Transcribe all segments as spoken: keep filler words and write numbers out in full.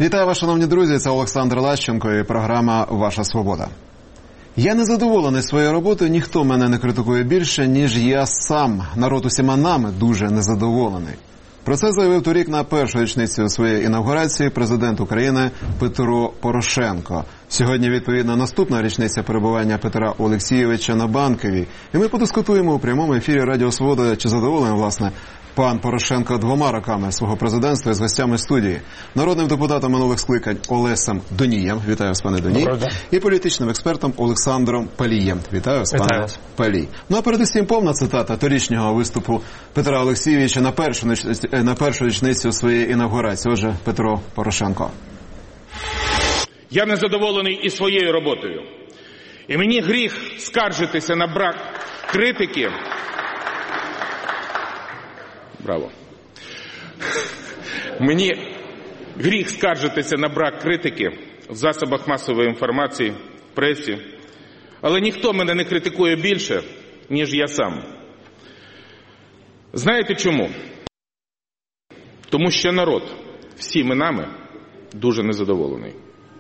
Вітаю вас, шановні друзі, це Олександр Лащенко і програма «Ваша свобода». Я не задоволений своєю роботою, ніхто мене не критикує більше, ніж я сам. Народ усіма нами дуже незадоволений. Про це заявив торік на першу річницю своєї інавгурації президент України Петро Порошенко. Сьогодні, відповідно, наступна річниця перебування Петра Олексійовича на Банковій. І ми подискутуємо у прямому ефірі Радіо Свобода, чи задоволений, власне, пан Порошенко двома роками свого президентства з гостями студії. Народним депутатом минулих скликань Олесем Донієм. Вітаю вас, пане Доній. І політичним експертом Олександром Палієм. Вітаю вас, пане Палій. Ну а передусім повна цитата торічнього виступу Петра Олексійовича на першу, на першу річницю своєї інавгурації. Отже, Петро Порошенко. Я незадоволений і своєю роботою. І мені гріх скаржитися на брак критики. Браво. Мені гріх скаржитися на брак критики в засобах масової інформації, в пресі. Але ніхто мене не критикує більше, ніж я сам. Знаєте чому? Тому що народ всіми нами дуже незадоволений.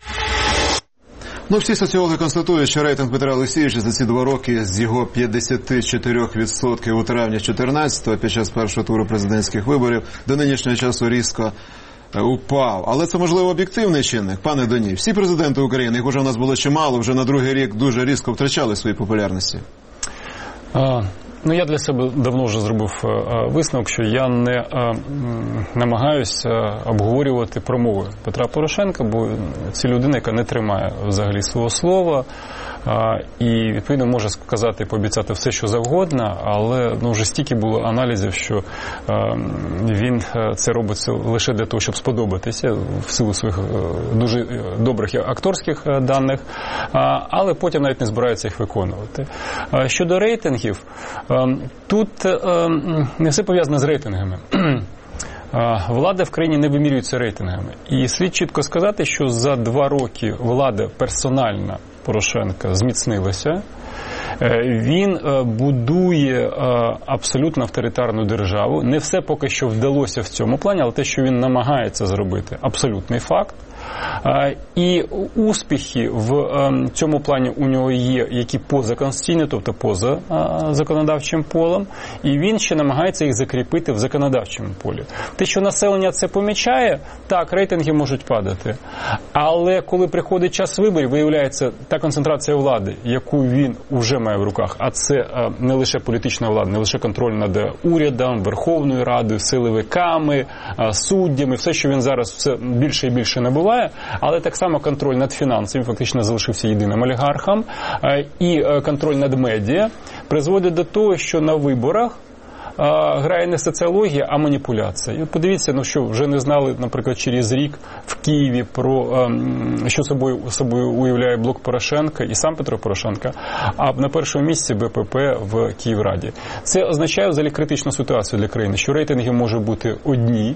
Ну, всі соціологи констатують, що рейтинг Петра Олексійовича за ці два роки з його п'ятдесят чотири відсотки у травні чотирнадцятого під час першого туру президентських виборів до нинішнього часу різко упав. Але це, можливо, об'єктивний чинник, пане Доні. Всі президенти України, їх уже у нас було чимало, вже на другий рік дуже різко втрачали свої популярності. А... Ну, я для себе давно вже зробив висновок, що я не намагаюся обговорювати промови Петра Порошенка, бо це людина, яка не тримає взагалі свого слова, і, відповідно, може сказати і пообіцяти все, що завгодно, але ну, вже стільки було аналізів, що він це робить лише для того, щоб сподобатися в силу своїх дуже добрих акторських даних, але потім навіть не збирається їх виконувати. Щодо рейтингів, тут не все пов'язане з рейтингами. Влада в країні не вимірюється рейтингами. І слід чітко сказати, що за два роки влада персональна Порошенка зміцнилася. Він будує абсолютно авторитарну державу. Не все поки що вдалося в цьому плані, але те, що він намагається зробити, абсолютний факт. І успіхи в цьому плані у нього є, які позаконституційні, тобто поза законодавчим полем, і він ще намагається їх закріпити в законодавчому полі. Те, що населення це помічає, так, рейтинги можуть падати. Але коли приходить час виборів, виявляється, та концентрація влади, яку він вже має в руках, а це не лише політична влада, не лише контроль над урядом, Верховною Радою, силовиками, суддями, все, що він зараз все більше і більше набуває, але так само контроль над фінансами, фактично залишився єдиним олігархом, і контроль над медіа призводить до того, що на виборах грає не соціологія, а маніпуляція. І от подивіться, ну що, вже не знали, наприклад, через рік в Києві про що собою, собою уявляє блок Порошенка і сам Петро Порошенко, а на першому місці Б П П в Київраді. Це означає взагалі критичну ситуацію для країни, що рейтинги може бути одні,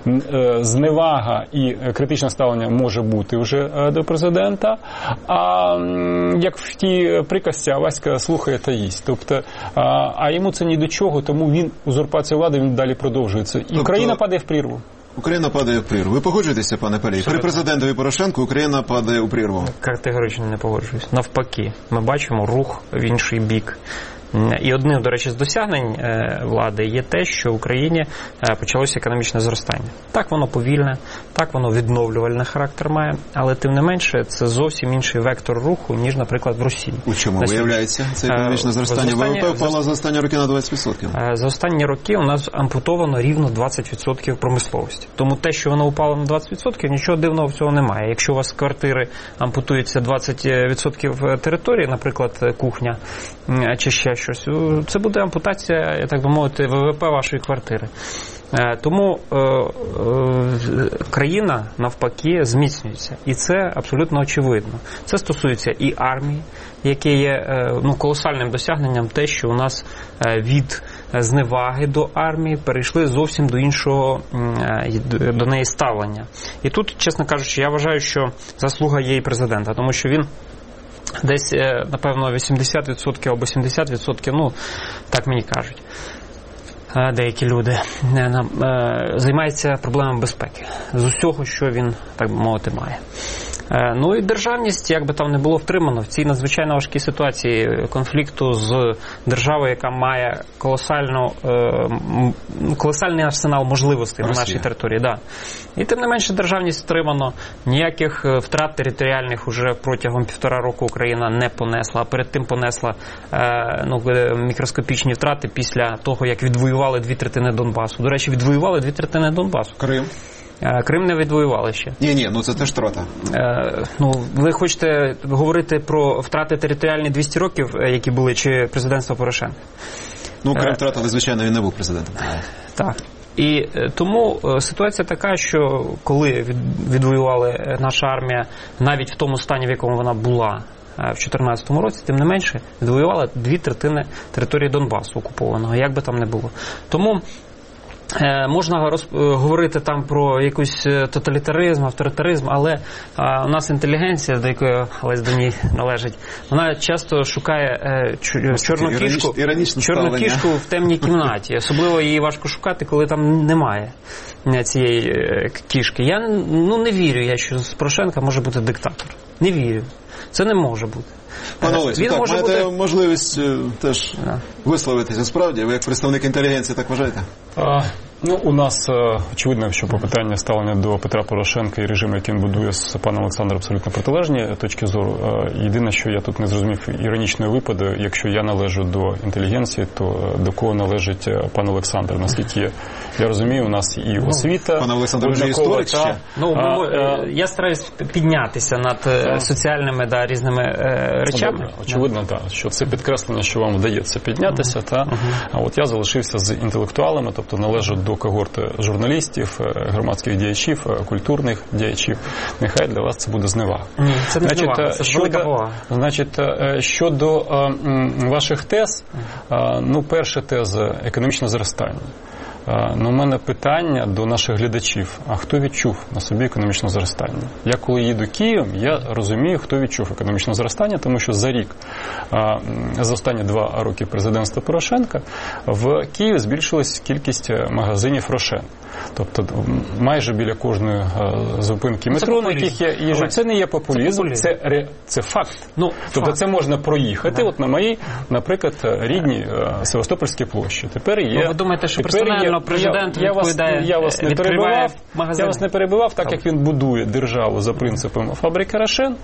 зневага і критичне ставлення може бути вже до президента, а як в тій приказці, а Васька слухає та їсть. Тобто, а йому це ні до чого, тому він, узурпація влади, він далі продовжується. І тобто, країна падає в прірву. Україна падає в прірву. Ви погоджуєтеся, пане Палій? При президентові Порошенку Україна падає у прірву. Категорично не погоджуюсь. Навпаки, ми бачимо рух в інший бік. І одним, до речі, з досягнень влади є те, що в Україні почалося економічне зростання. Так, воно повільне, так, воно відновлювальний характер має, але тим не менше це зовсім інший вектор руху, ніж, наприклад, в Росії. У чому виявляється це економічне зростання? В ВВП впало за останні роки на двадцять відсотків. За останні роки у нас ампутовано рівно двадцять відсотків промисловості. Тому те, що воно упало на двадцять відсотків, нічого дивного в цього немає. Якщо у вас з квартири ампутується двадцять відсотків території, наприклад, кухня чи ще щось, це буде ампутація, я так би мовити, В В П вашої квартири. Тому е, е, країна, навпаки, зміцнюється. І це абсолютно очевидно. Це стосується і армії, яке є е, ну, колосальним досягненням те, що у нас е, від зневаги до армії перейшли зовсім до іншого, е, до неї ставлення. І тут, чесно кажучи, я вважаю, що заслуга є і президента, тому що він десь, напевно, вісімдесят відсотків або сімдесят відсотків, ну, так мені кажуть, деякі люди, займається проблемами безпеки. З усього, що він, так би мовити, має. Ну і державність, як би там не було втримано, в цій надзвичайно важкій ситуації конфлікту з державою, яка має колосально, колосальний арсенал можливостей Росія. На нашій території. Да. І тим не менше державність втримано, ніяких втрат територіальних уже протягом півтора року Україна не понесла, а перед тим понесла ну, мікроскопічні втрати після того, як відвоювали дві третини Донбасу. До речі, відвоювали дві третини Донбасу. Крим? Крим не відвоювали ще. Ні-ні, ну це теж втрата. Е, ну, ви хочете говорити про втрати територіальні двісті років, які були, чи президентство Порошенка? Ну, Крим втратили, звичайно, він не був президентом. Так. І тому ситуація така, що коли відвоювали наша армія, навіть в тому стані, в якому вона була в дві тисячі чотирнадцятому році, тим не менше, відвоювала дві третини території Донбасу окупованого, як би там не було. Тому можна роз... говорити там про якийсь тоталітаризм, авторитаризм, але а, у нас інтелігенція, до якої Олесь Даній належить, вона часто шукає е, чорну кішку, чорну кішку в темній кімнаті. Особливо її важко шукати, коли там немає цієї е, кішки. Я ну, не вірю, я, що з Порошенка може бути диктатор. Не вірю. Це не може бути. Пане Олесю, так, може маєте бути... можливість теж да. висловитися справді? Ви як представник інтелігенції так вважаєте? А, ну, у нас очевидно, що по питанню ставлення до Петра Порошенка і режиму, який він будує з паном Олександром, абсолютно протилежні точки зору. Єдине, що я тут не зрозумів іронічної випаду, якщо я належу до інтелігенції, то до кого належить пан Олександр? Наскільки я, я розумію, у нас і освіта. Пан Олександр вже історик ще? Ну, а, а, я стараюсь піднятися над а, соціальними да, різними е, речами. Добре. Очевидно, так, що це підкреслення, що вам вдається піднятися. Uh-huh. Та, uh-huh. А от я залишився з інтелектуалами, тобто належу до когорти журналістів, громадських діячів, культурних діячів. Нехай для вас це буде зневага. Ні, це не зневага, це ж велика повага. Значить, щодо а, ваших тез, а, ну, перша теза – економічне зростання. Ну, у мене питання до наших глядачів. А хто відчув на собі економічне зростання? Я коли їду Києвом, я розумію, хто відчув економічне зростання, тому що за рік, за останні два роки президентства Порошенка, в Києві збільшилась кількість магазинів «Рошен». Тобто майже біля кожної зупинки метро, на яких є їжа. Це не є популізм, це, це, це факт. Ну, тобто факт. Це можна проїхати, от на моїй, наприклад, рідній Севастопольській площі. Тепер є... Ну, ви думаєте, що персонально президент я, відповідає, я вас, я вас не перебивав, магазини? Я вас не перебивав, так як він будує державу за принципом фабрики «Рошен»,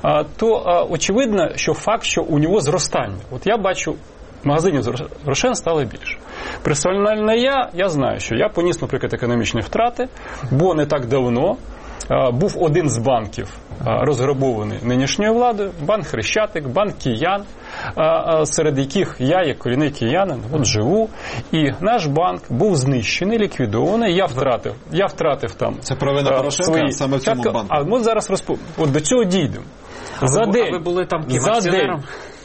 то очевидно, що факт, що у нього зростання. От я бачу, магазинів «Рошен» стало більше. Персонально я, я знаю, що я поніс, наприклад, економічні втрати, бо не так давно а, був один з банків а, розграбований нинішньою владою, банк «Хрещатик», банк «Киян», а, а, серед яких я, як корінний киянин, от живу, і наш банк був знищений, ліквідований, я втратив, я втратив там. Це провина Порошенка свої... саме в цьому банку. А ми зараз розп... от до цього дійдемо. А за ви, день, а ви були там за день.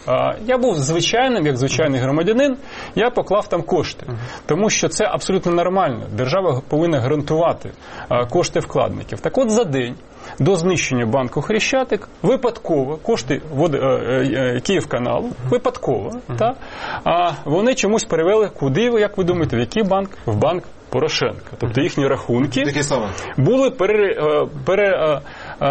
Я був звичайним, як звичайний громадянин, я поклав там кошти. Тому що це абсолютно нормально. Держава повинна гарантувати кошти вкладників. Так от за день до знищення банку «Хрещатик» випадково, кошти Київканалу, випадково, та, а вони чомусь перевели куди, як ви думаєте, в який банк? В банк Порошенка. Тобто їхні рахунки були пере, пере,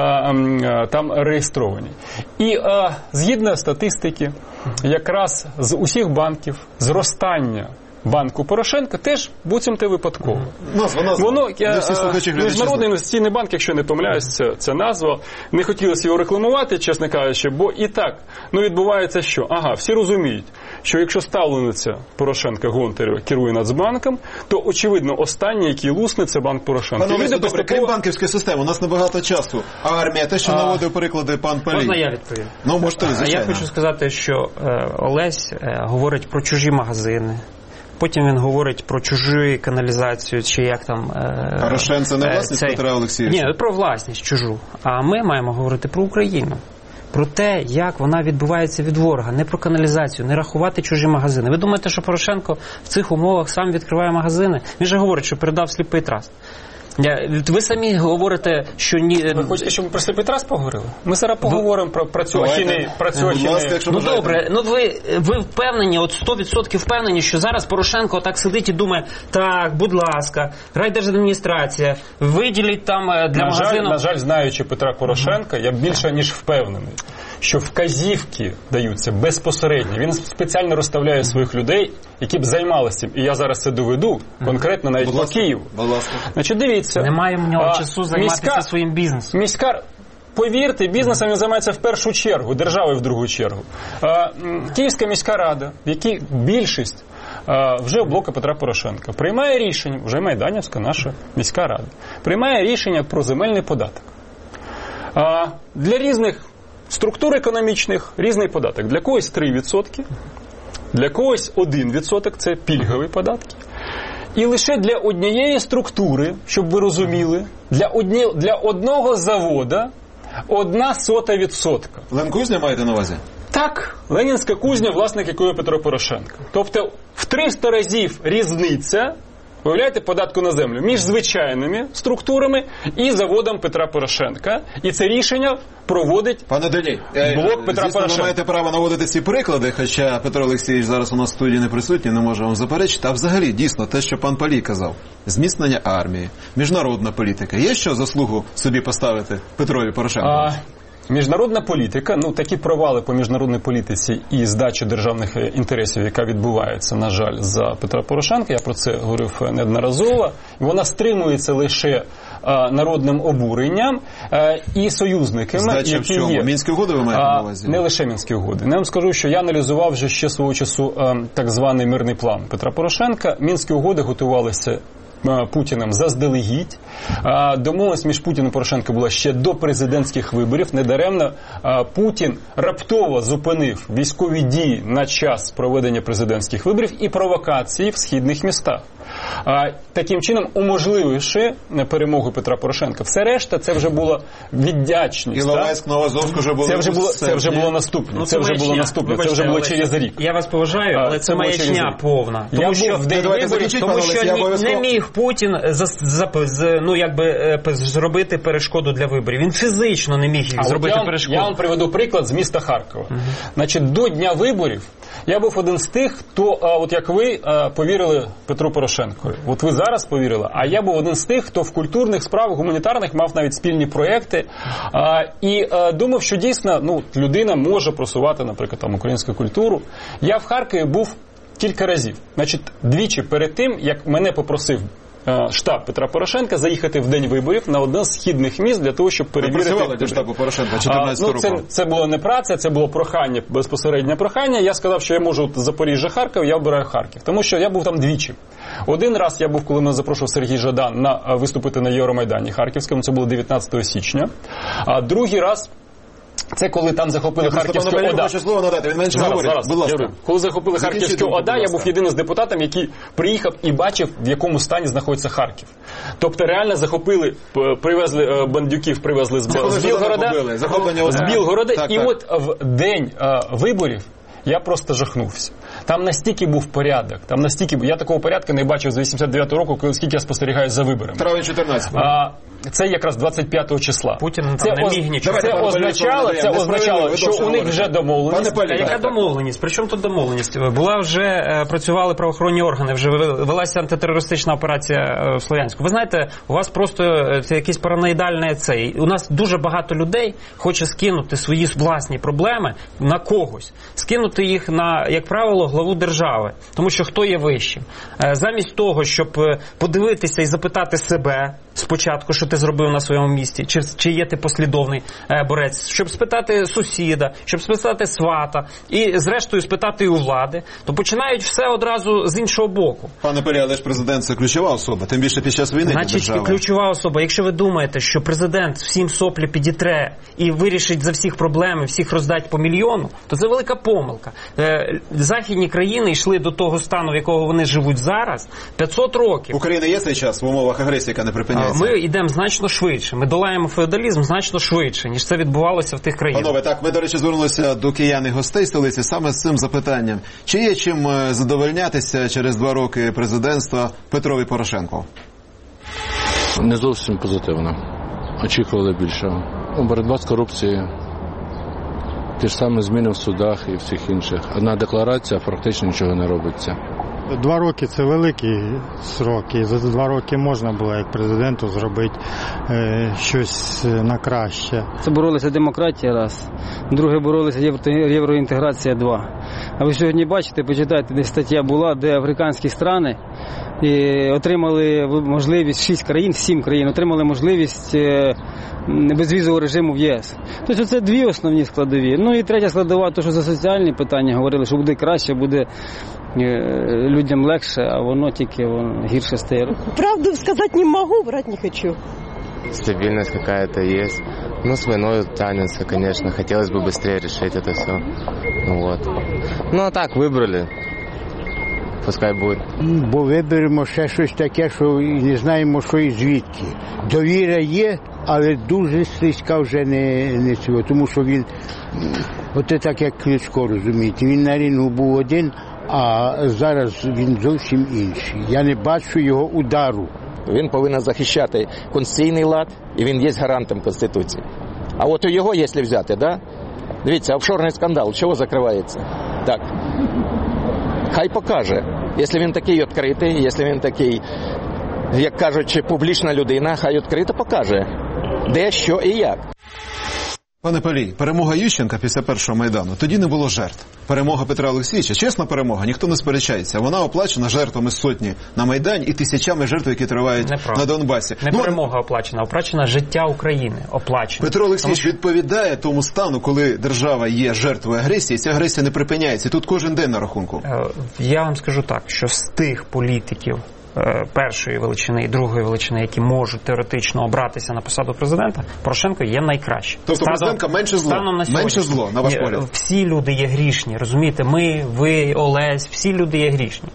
там реєстровані. І згідно статистики, якраз з усіх банків зростання банку Порошенка теж буцімте випадково. Назва, назва. Воно, я, Міжнародний інвестиційний банк, якщо не помиляюсь, це, це назва. Не хотілося його рекламувати, чесно кажучи, бо і так, ну відбувається що? Ага, всі розуміють, що якщо ставлениця Порошенка Гонтарева керує Нацбанком, то, очевидно, останній, який лусне, це банк Порошенка. Пане Олесю, добре, крім банківської системи, у нас небагато часу. А армія, те, що а... наводив приклади пан Палій. Можна я відповім? Ну, можете ви, звичайно. Я хочу сказати, що е, Олесь е, говорить про чужі магазини. Потім він говорить про чужу каналізацію, чи як там... Е, а «Рошен» це не власність цей... Петра Олексійовича? Ні, про власність чужу. А ми маємо говорити про Україну. Про те, як вона відбувається від ворога. Не про каналізацію, не рахувати чужі магазини. Ви думаєте, що Порошенко в цих умовах сам відкриває магазини? Він же говорить, що передав сліпий траст. Я, ви самі говорите, що ні... Ви хочете, щоб ми про Сліпий Трас поговорили? Ми зараз поговоримо про, про цю ахінею. Про цю ахінею. Ну добре, ну ви, ви впевнені, от сто відсотків впевнені, що зараз Порошенко так сидить і думає, так, будь ласка, райдержадміністрація, виділіть там для на магазину... Жаль, на жаль, знаючи Петра Порошенка, я більше ніж впевнений, що вказівки даються безпосередньо. Він спеціально розставляє своїх людей, які б займалися цим. І я зараз це доведу, конкретно навіть по Києву. Значить, дивіться. Немає в нього а, часу займатися міська, своїм бізнесом. Міська, повірте, бізнесом він займається в першу чергу, державою в другу чергу. А, Київська міська рада, в якій більшість а, вже в блоку Петра Порошенка, приймає рішення, вже Майданівська наша міська рада, приймає рішення про земельний податок. А, для різних структур економічних різний податок. Для когось три відсотки, для когось один відсоток, це пільгові податки. І лише для однієї структури, щоб ви розуміли, для, одні, для одного завода одна сота відсотка. Ленкузня маєте на увазі? Так, Ленінська кузня, власник якої Петро Порошенко. Тобто в триста разів різниця, виявляєте, податку на землю між звичайними структурами і заводом Петра Порошенка. І це рішення проводить Пане Делій, блок Петра звісно, Порошенка. Ви маєте право наводити ці приклади, хоча Петро Олексійович зараз у нас в студії не присутній, не може вам заперечити. А взагалі, дійсно, те, що пан Палій казав, зміцнення армії, міжнародна політика. Є що заслугу собі поставити Петрові Порошенку? А... Міжнародна політика, ну такі провали по міжнародній політиці і здачі державних інтересів, яка відбувається, на жаль, за Петра Порошенка, я про це говорив неодноразово, вона стримується лише а, народним обуренням а, і союзниками, здача які в чому? є. Мінські угоди ви маєте на увазі? Не лише Мінські угоди. Я вам скажу, що я аналізував вже ще свого часу а, так званий мирний план Петра Порошенка. Мінські угоди готувалися Путіним заздалегідь. Домовленість між Путіним і Порошенко була ще до президентських виборів. Недаремно Путін раптово зупинив військові дії на час проведення президентських виборів і провокації в східних містах. Таким чином уможлививши перемогу Петра Порошенка. Все решта це вже була віддячність. Іловайськ, Новоазовськ вже було. Це вже було, це вже було наступне. Ну, це, це вже було наступне. Це вже було через рік. Я вас поважаю, але це, це маячня повна. Тому я що, в день виборів, тому що не, обов'язково... не міг Путін за, за, за, ну, якби, зробити перешкоду для виборів. Він фізично не міг їх а зробити я, перешкоду. Я вам приведу приклад з міста Харкова. Uh-huh. Значить, до дня виборів я був один з тих, хто, а, от як ви, а, повірили Петру Порошенку. От ви зараз повірили, а я був один з тих, хто в культурних справах, гуманітарних мав навіть спільні проекти а, і а, думав, що дійсно ну, людина може просувати, наприклад, там, українську культуру. Я в Харкові був кілька разів. Значить, двічі перед тим, як мене попросив штаб Петра Порошенка заїхати в день виборів на одне з східних міст для того, щоб перевірити... Ви працювали для штабу Порошенка чотирнадцятого року? Ну, це, це було не праця, це було прохання, безпосереднє прохання. Я сказав, що я можу з Запоріжжя, Харків, я обираю Харків. Тому що я був там двічі. Один раз я був, коли мене запрошував Сергій Жадан на виступити на Євромайдані Харківському, це було дев'ятнадцятого січня. А другий раз це коли там захопили Харківську ОДА. Хочу слово надати, він менше зараз, говорить. Зараз. Будь ласка. Коли захопили Харківську ОДА, я був єдиним з депутатів, який приїхав і бачив, в якому стані знаходиться Харків. Тобто реально захопили, привезли бандюків, привезли з, з Білгорода, з Білгорода, так, і так. От в день а, виборів я просто жахнувся. Там настільки був порядок, там настільки, я такого порядку не бачив з вісімдесят дев'ятого року, коли скільки я спостерігаю за виборами. Травень чотирнадцятого. А, це якраз двадцять п'ятого числа. Путін там це не оз... міг нічого. Це означало, це означало, що у них вже домовленість. А яка домовленість? Причому тут домовленість? Була вже, працювали правоохоронні органи, вже велася антитерористична операція в Слов'янську. Ви знаєте, у вас просто це якийсь параноїдальний цей. У нас дуже багато людей хоче скинути свої власні проблеми на когось. Скинути їх на, як правило, главу держави. Тому що хто є вищим? Замість того, щоб подивитися і запитати себе спочатку, що ти зробив на своєму місці, чи, чи є ти послідовний е, борець, щоб спитати сусіда, щоб спитати свата і зрештою спитати і у влади, то починають все одразу з іншого боку. Пане Пелі, але ж президент – це ключова особа, тим більше під час війни. Значить, ключова особа. Якщо ви думаєте, що президент всім соплі підітре і вирішить за всіх проблеми, всіх роздать по мільйону, то це велика помилка. Е, західні країни йшли до того стану, в якого вони живуть зараз, п'ятсот років. Україна є цей час в умовах агресії, яка не припиняється? Ми йдемо значно швидше. Ми долаємо феодалізм значно швидше, ніж це відбувалося в тих країнах. Панове, так, ми, до речі, звернулися до киян і гостей столиці саме з цим запитанням. Чи є чим задовольнятися через два роки президентства Петрові Порошенку? Не зовсім позитивно. Очікували більшого. Боротьба з корупцією. Ті ж самі зміни в судах і всіх інших. Одна декларація, практично нічого не робиться. Два роки – це великий срок, і за два роки можна було як президенту зробити е, щось на краще. Це боролися демократія раз, друге боролися євроінтеграція два. А ви сьогодні бачите, почитайте, де стаття була, де африканські країни і отримали можливість, шість країн, сім країн отримали можливість е, безвізового режиму в ЄС. Тобто це дві основні складові. Ну і третя складова, то що за соціальні питання говорили, що буде краще, буде людям легше, а воно тільки воно гірше стає. Правду сказать не могу, врать не хочу. Стабильность какая-то есть. Ну, с войной тянется, конечно. Хотелось бы быстрее решить это все. Вот. Ну, а так, выбрали. Пускай будет. Бо виберемо ще щось таке, що і не знаємо, що і звідки. Довіра є, але дуже слизька вже не, не цього. Тому що він, от так як Кличко, розумієте, він на рінгу був один, а зараз він зовсім інший. Я не бачу його удару. Він повинен захищати конституційний лад, і він є гарантом Конституції. А от у його, якщо взяти, да? Дивіться, офшорний скандал, чого закривається? Так. Хай покаже. Якщо він такий відкритий, якщо він такий, як кажуть, публічна людина, хай відкрито покаже, де, що і як. Пане Палій, перемога Ющенка після першого Майдану, тоді не було жертв. Перемога Петра Олексійовича, чесна перемога, ніхто не сперечається. Вона оплачена жертвами сотні на Майдані і тисячами жертв, які тривають Неправда. на Донбасі. Не ну, перемога оплачена, оплачена життя України. Оплачена. Петро Олексійович Тому... відповідає тому стану, коли держава є жертвою агресії, і ця агресія не припиняється. І тут кожен день на рахунку. Я вам скажу так, що з тих політиків першої величини і другої величини, які можуть теоретично обратися на посаду президента, Порошенко є найкраще. Тобто президентка менше зло, менше зло, на ваш погляд? Всі люди є грішні, розумієте? Ми, ви, Олесь, всі люди є грішні.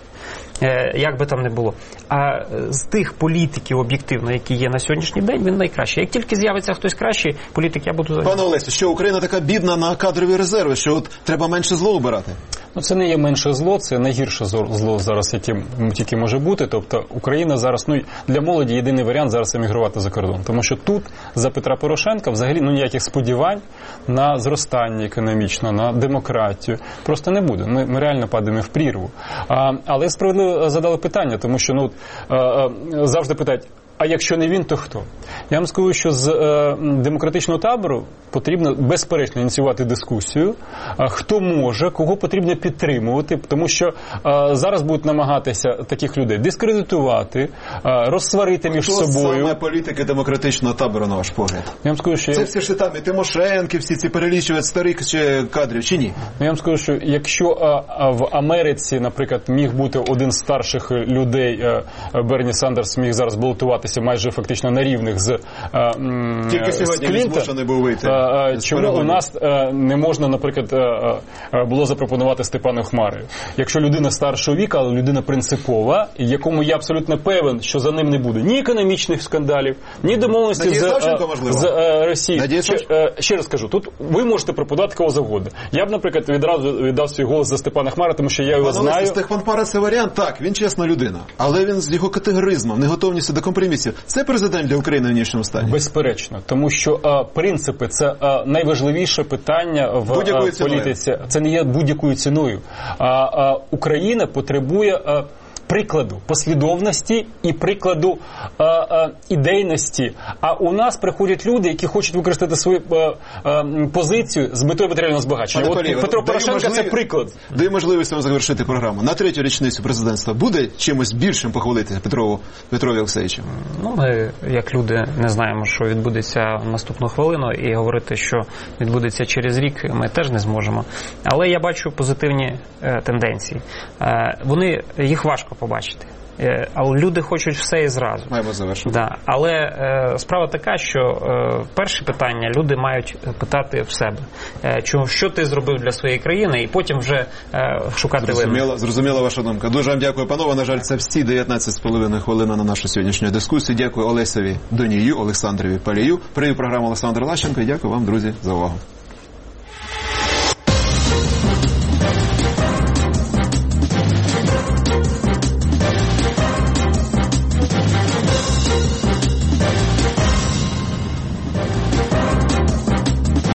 Як би там не було. А з тих політиків об'єктивно, які є на сьогоднішній день, він найкращий. Як тільки з'явиться хтось кращий політик, я буду... Пане Олесю, що Україна така бідна на кадрові резерви, що от треба менше зло обирати? Ну, це не є менше зло, це найгірше зло зараз, яким тільки може бути. Тобто Україна зараз, ну, для молоді єдиний варіант зараз емігрувати за кордон. Тому що тут за Петра Порошенка взагалі ну, ніяких сподівань на зростання економічне, на демократію просто не буде. Ми, ми реально падаємо в прірву. А, але справедливо задали питання, тому що ну, а, а, завжди питають, а якщо не він, то хто? Я вам скажу, що з е, демократичного табору потрібно безперечно ініціювати дискусію, а, хто може, кого потрібно підтримувати, тому що е, зараз будуть намагатися таких людей дискредитувати, е, розсварити між хто собою. Хто саме політики демократичного табору, на ваш погляд? Я вам скажу, що... Це всі ж там і Тимошенки, всі ці перелічують старих чи кадрів, чи ні? Я вам скажу, що якщо а, а в Америці, наприклад, міг бути один з старших людей, а, Берні Сандерс міг зараз балотуватися майже фактично на рівних з а, Тільки сьогодні він змушений був вийти. А, а, чому у нас а, не можна, наприклад, а, а, було запропонувати Степану Хмарію? Якщо людина старшого віку, але людина принципова, якому я абсолютно певен, що за ним не буде ні економічних скандалів, ні домовленості з, а, з а, Росією. Ще, а, ще раз кажу, тут ви можете пропонувати кого завгодно. Я б, наприклад, відразу віддав свій голос за Степана Хмара, тому що я його Пане знаю. Степан Хмара – це варіант, так, він чесна людина. Але він з його категоризмом, неготовністю до компромісів. Це президент для України в нинішньому стані? Безперечно. Тому що а, принципи – це а, найважливіше питання в а, політиці. Це не є будь-якою ціною. А, а Україна потребує... А, прикладу послідовності і прикладу а, а, ідейності. А у нас приходять люди, які хочуть використати свою а, а, позицію з метою матеріального збагачення. От Палій, Петро Порошенко – це приклад. Даю можливість вам завершити програму. На третю річницю президентства буде чимось більшим похвалити Петрову, Петрові Олексійовичу? Ну, ми, як люди, не знаємо, що відбудеться наступну хвилину, і говорити, що відбудеться через рік, ми теж не зможемо. Але я бачу позитивні е, тенденції. Е, вони, їх важко побачити. Але люди хочуть все і зразу. Маємо завершити. Да. Але е, справа така, що е, перше питання люди мають питати в себе. Е, що, що ти зробив для своєї країни, і потім вже е, шукати винних. Зрозуміла ваша думка. Дуже вам дякую, панове. На жаль, це всі дев'ятнадцять з половиною хвилин на нашу сьогоднішню дискусію. Дякую Олесеві Донію, Олександрові Палію. Привів програму Олександр Лащенко і дякую вам, друзі, за увагу.